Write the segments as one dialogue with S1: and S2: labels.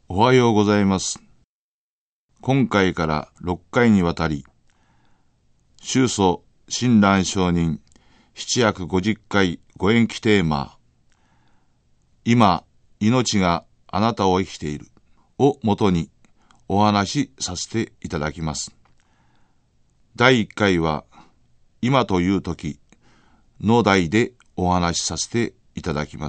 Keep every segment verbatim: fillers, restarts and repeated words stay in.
S1: おはようございます。今回からろっかいにわたり、宗祖親鸞上人七百五十回ご縁起テーマ、今、命があなたを生きているをもとにお話しさせていただきます。だいいっかいは、今という時の題でお話しさせていただきます。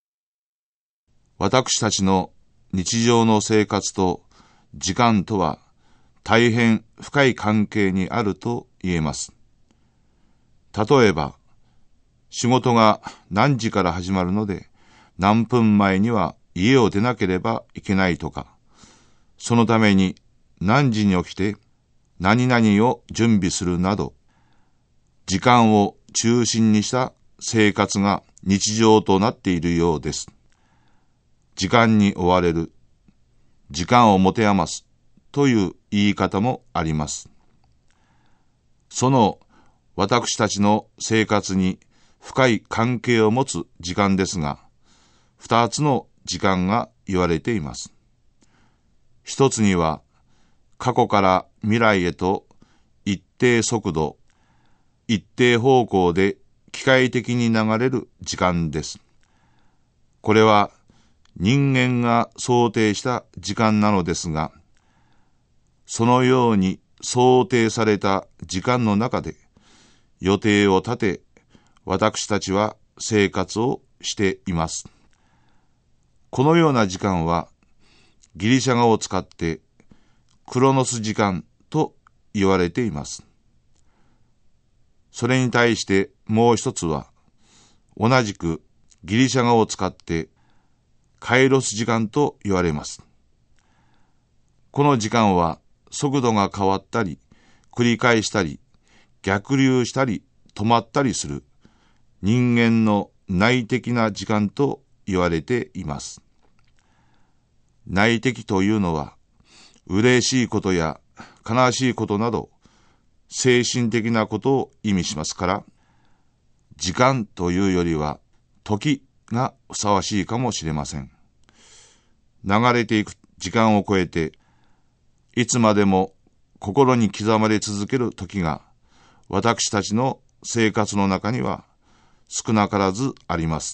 S1: 私たちの日常の生活と時間とは大変深い関係にあると言えます。例えば、仕事が何時から始まるので何分前には家を出なければいけないとか、そのために何時に起きて何々を準備するなど、時間を中心にした生活が日常となっているようです。時間に追われる、時間を持て余すという言い方もあります。その私たちの生活に深い関係を持つ時間ですが、二つの時間が言われています。一つには、過去から未来へと一定速度、一定方向で機械的に流れる時間です。これは人間が想定した時間なのですが、そのように想定された時間の中で予定を立て、私たちは生活をしています。このような時間はギリシャ語を使ってクロノス時間と言われています。それに対してもう一つは、同じくギリシャ語を使ってカイロス時間と言われます。この時間は速度が変わったり、繰り返したり、逆流したり、止まったりする人間の内的な時間と言われています。内的というのは、嬉しいことや悲しいことなど、精神的なことを意味しますから、時間というよりは時がふさわしいかもしれません。流れていく時間を超えて、いつまでも心に刻まれ続ける時が、私たちの生活の中には少なからずあります。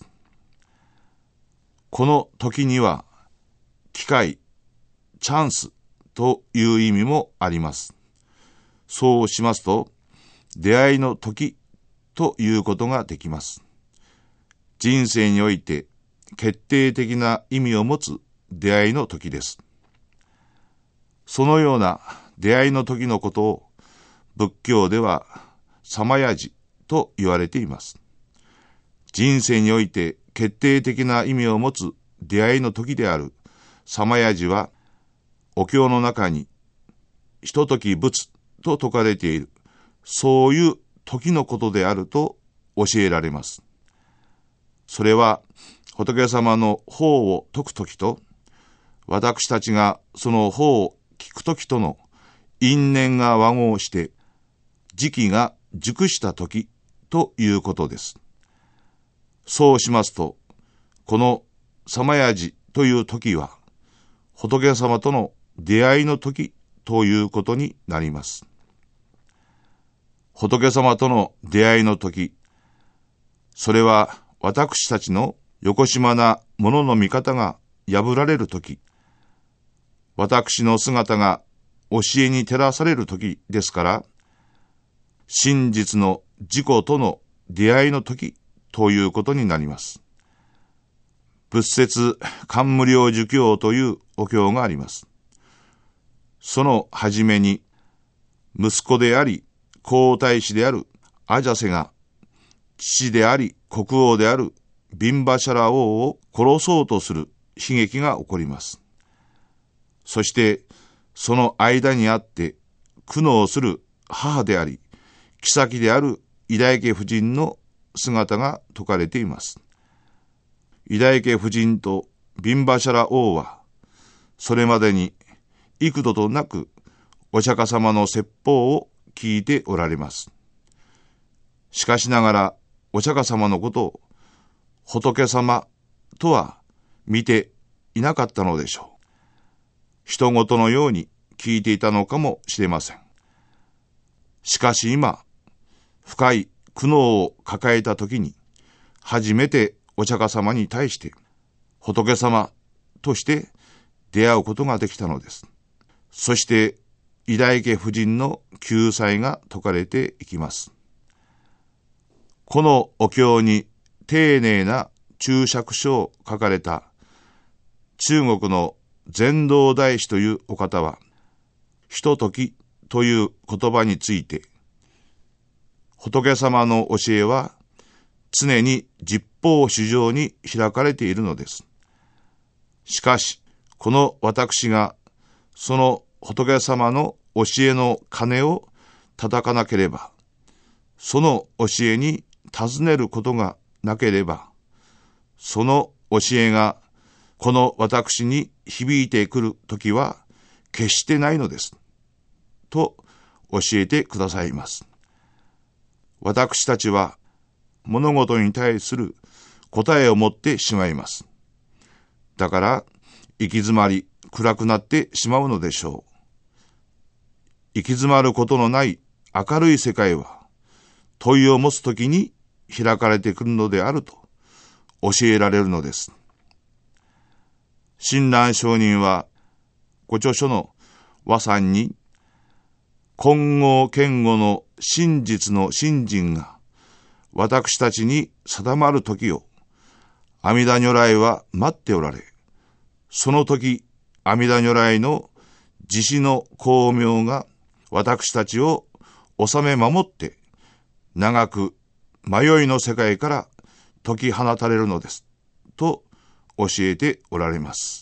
S1: この時には、機会、チャンスという意味もあります。そうしますと、出会いの時ということができます。人生において決定的な意味を持つ出会いの時です。そのような出会いの時のことを仏教ではサマヤジと言われています。人生において決定的な意味を持つ出会いの時であるサマヤジは、お経の中にひととき仏と説かれている、そういう時のことであると教えられます。それは仏様の法を説くときと、私たちがその法を聞くときとの因縁が和合して、時期が熟したときということです。そうしますと、このサマヤジという時は、仏様との出会いの時ということになります。仏様との出会いの時、それは私たちのよこしまなものの見方が破られる時、私の姿が教えに照らされる時ですから、真実の自己との出会いの時ということになります。仏説観無量寿経というお経があります。その初めに、息子であり皇太子であるアジャセが、父であり国王であるビンバシャラ王を殺そうとする悲劇が起こります。そしてその間にあって苦悩する母であり妃であるイダイケ夫人の姿が説かれています。イダイケ夫人とビンバシャラ王は、それまでに幾度となくお釈迦様の説法を聞いておられます。しかしながらお釈迦様のことを仏様とは見ていなかったのでしょう。 人事のように聞いていたのかもしれません。しかし今、深い苦悩を抱えた時に、初めてお釈迦様に対して仏様として出会うことができたのです。そして偉大家夫人の救済が説かれていきます。このお経に丁寧な注釈書を書かれた中国の禅道大師というお方は、ひとときという言葉について、仏様の教えは常に十方四常に開かれているのです。しかし、この私がその仏様の教えの鐘を叩かなければ、その教えに尋ねることがなければ、その教えがこの私に響いてくるときは決してないのです。と教えてくださいます。私たちは物事に対する答えを持ってしまいます。だから行き詰まり暗くなってしまうのでしょう。行き詰まることのない明るい世界は問いを持つときに開かれてくるのであると教えられるのです。親鸞上人はご著書の和賛に、金剛堅固の真実の信心が私たちに定まる時を阿弥陀如来は待っておられ、その時阿弥陀如来の慈悲の光明が私たちを治め守って長く迷いの世界から解き放たれるのですと教えておられます。